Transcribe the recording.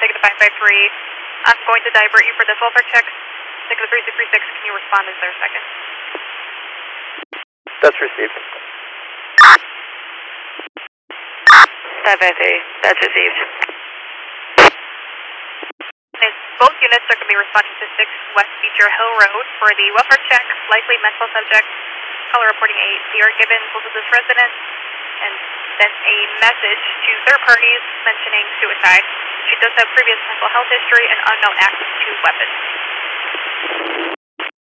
take the 553. I'm going to divert you for this welfare check. Take the 3636. Can you respond? Is there a second? That's received. 553. That's received. Both units are going to be responding to 6 West Beecher Hill Road for the welfare check, likely mental subject, caller reporting a fear given both of this resident, and sent a message to third parties mentioning suicide. She does have previous mental health history and unknown access to weapons.